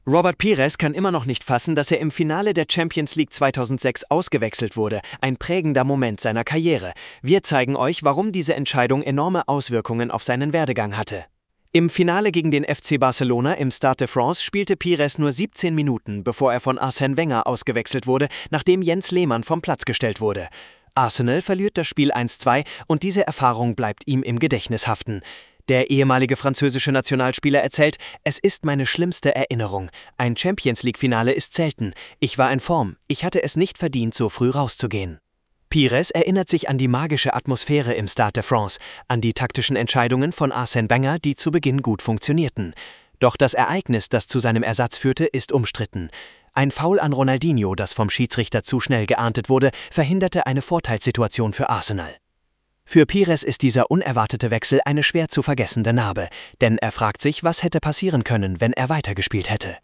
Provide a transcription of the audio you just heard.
Robert Pires kann immer noch nicht fassen, dass er im Finale der Champions League 2006 ausgewechselt wurde, ein prägender Moment seiner Karriere. Wir zeigen euch, warum diese Entscheidung enorme Auswirkungen auf seinen Werdegang hatte. Im Finale gegen den FC Barcelona im Stade de France spielte Pires nur 17 Minuten, bevor er von Arsène Wenger ausgewechselt wurde, nachdem Jens Lehmann vom Platz gestellt wurde. Arsenal verliert das Spiel 1:2 und diese Erfahrung bleibt ihm im Gedächtnis haften. Der ehemalige französische Nationalspieler erzählt: Es ist meine schlimmste Erinnerung. Ein Champions-League-Finale ist selten. Ich war in Form. Ich hatte es nicht verdient, so früh rauszugehen. Pires erinnert sich an die magische Atmosphäre im Stade de France, an die taktischen Entscheidungen von Arsène Wenger, die zu Beginn gut funktionierten. Doch das Ereignis, das zu seinem Ersatz führte, ist umstritten. Ein Foul an Ronaldinho, das vom Schiedsrichter zu schnell geahndet wurde, verhinderte eine Vorteilssituation für Arsenal. Für Pires ist dieser unerwartete Wechsel eine schwer zu vergessende Narbe, denn er fragt sich, was hätte passieren können, wenn er weitergespielt hätte.